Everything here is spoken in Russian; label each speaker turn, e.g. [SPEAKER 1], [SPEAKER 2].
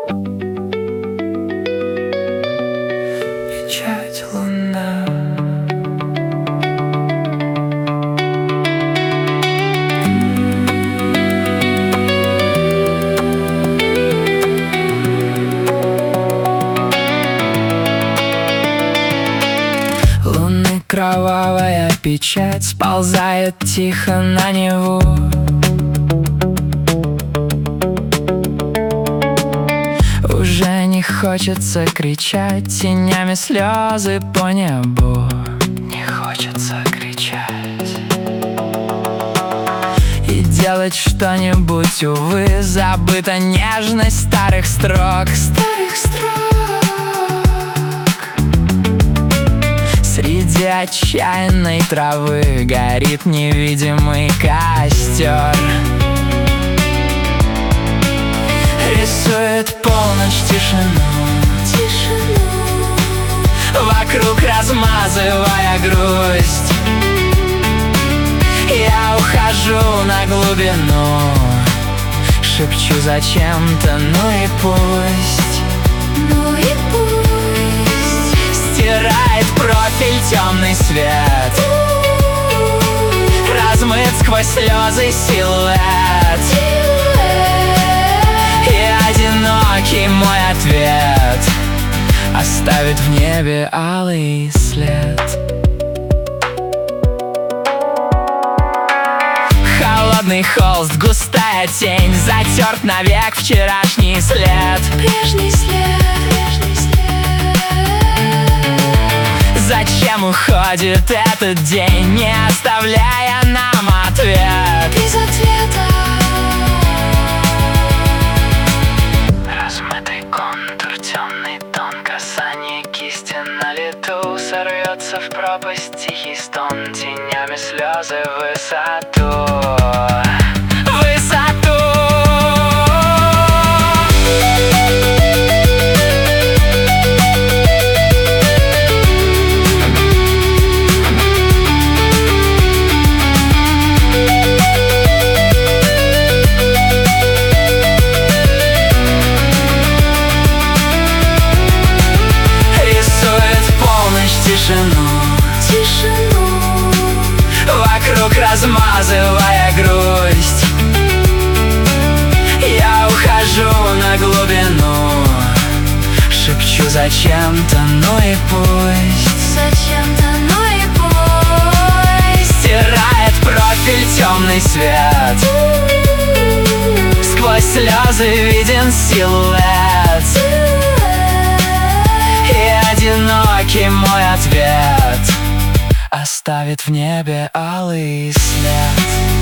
[SPEAKER 1] Печать луна. Луны кровавая печать сползает тихо на Неву. Уже не хочется кричать тенями слезы по небу. Не хочется кричать и делать что-нибудь, увы, забыта нежность старых строк. Среди отчаянной травы горит невидимый костер. Рисует полночь тишину, вокруг размазывая грусть. Я ухожу на глубину, шепчу зачем-то, ну и пусть. Стирает профиль темный свет, размыт сквозь слезы силуэт. И одинокий мой ответ оставит в небе алый след. Холодный холст, густая тень, затерт навек вчерашний след.
[SPEAKER 2] Прежний след.
[SPEAKER 1] Зачем уходит этот день, не оставляя нам ответ?
[SPEAKER 2] Без ответа.
[SPEAKER 1] Размытый контур, темный тон, касание кисти на лету. Сорвется в пропасть тихий стон, тенями слезы в высоту.
[SPEAKER 2] Тишину,
[SPEAKER 1] вокруг размазывая грусть. Я ухожу на глубину, шепчу зачем-то, ну и пусть.
[SPEAKER 2] Зачем-то, ну и пусть.
[SPEAKER 1] Стирает профиль темный свет, сквозь слезы виден силуэт. И одинокий мой ответ оставит в небе алый след.